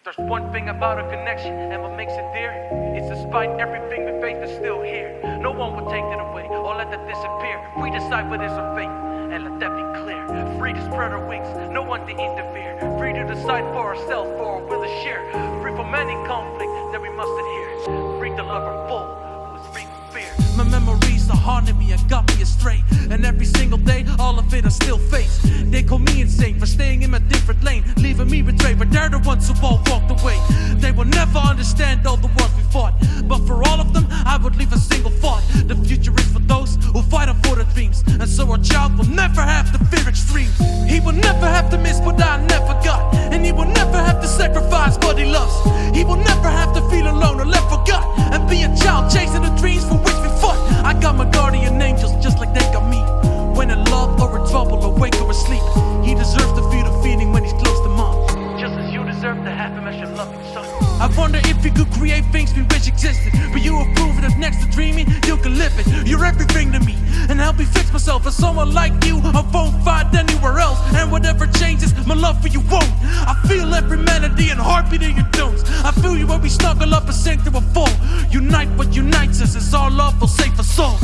There's one thing about a connection, and what makes it dear is despite everything, the faith is still here. No one will take it away or let that disappear. We decide what is our fate, and let that be clear. Free to spread our wings, no one to interfere. Free to decide for ourselves, for our will to share. Free from any conflict that we must adhere. Free to love our full, who is free from fear. My memories are haunting me and got me astray. And every single day, all of it I still face. They call me insane for staying in a different lane, leaving me betrayed, but they're the ones who all walked away. They will never understand all the wars we fought, but for all of them, I would leave a single thought. The future is for those who fight on for their dreams, and so our child will never have to fear extreme. He will never have to miss what I never got, and he will never have to sacrifice what he loves. He will never have to feel alone or left forgot, and be a child chasing the dreams for which we fought. I got my guardian angels just like they got me. When in love or in trouble, awake or asleep, he deserves to feel the feeling when he's close to mom. Just as you deserve to have him as your loving son. I wonder if you could create things we wish existed, but you have proven that next to dreaming, you can live it. You're everything to me, and help me fix myself. As someone like you, I won't find anywhere else. And whatever changes, my love for you won't. I feel every melody and heartbeat in your tunes. I feel you when we snuggle up and sing to a full. Unite what unites us, it's our love will save us all.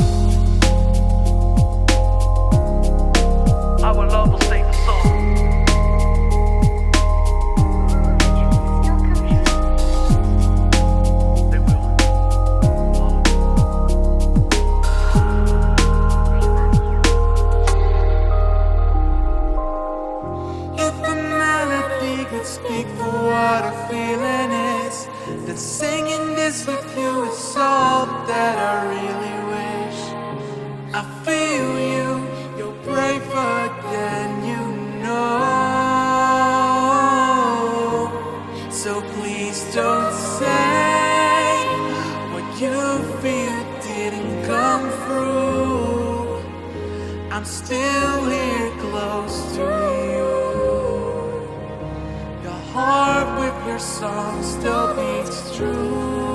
Our love will save us all. They will. If the melody could speak for what a feeling is, then singing this with you is all that I really wish. I feel you, you're braver than you know. So please don't say what you feel didn't come through. I'm still here close to you. Your heart with your song still beats true.